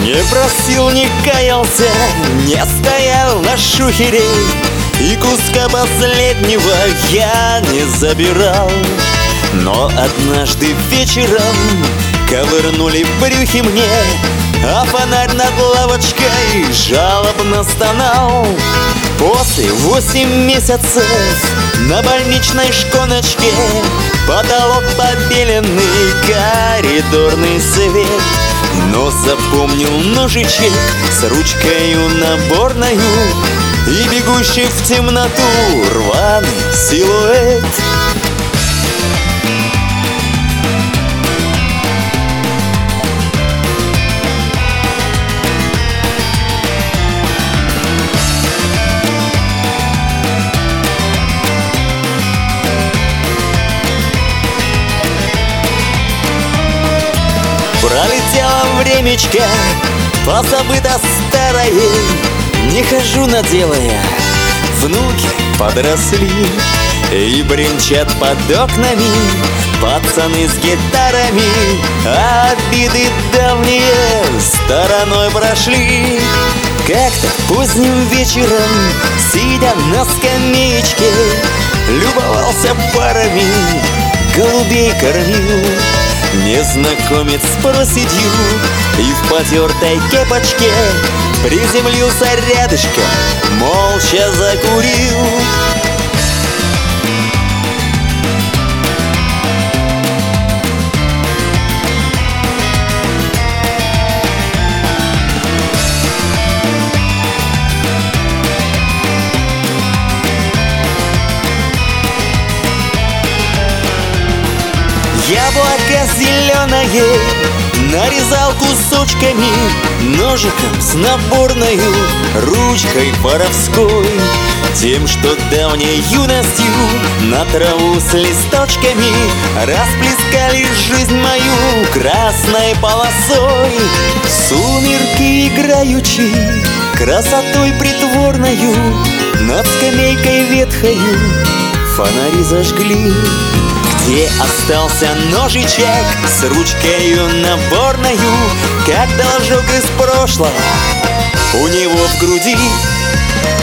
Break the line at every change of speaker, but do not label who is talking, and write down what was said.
Не просил, не каялся, не стоял на шухере, и куска последнего я не забирал. Но однажды вечером ковырнули в брюхе мне, а фонарь над лавочкой жалобно стонал. После 8 месяцев на больничной шконочке потолок побеленный, коридорный свет. Но запомнил ножичек с ручкою наборною и бегущий в темноту рваный силуэт. Пролетело времечко, позабыто старое, не хожу на дело я, внуки подросли и бренчат под окнами пацаны с гитарами, а обиды давние стороной прошли. Как-то поздним вечером, сидя на скамеечке, любовался парами, голубей кормил. Незнакомец с проседью и в потертой кепочке приземлился рядышком, молча закурил. Яблоко зеленое нарезал кусочками, ножиком с наборною ручкой воровской, тем, что давней юностью на траву с листочками расплескали жизнь мою красной полосой. Сумерки играючи, красотой притворною, над скамейкой ветхою фонари зажгли. Где остался ножичек с ручкою наборною, как должок из прошлого у него в груди?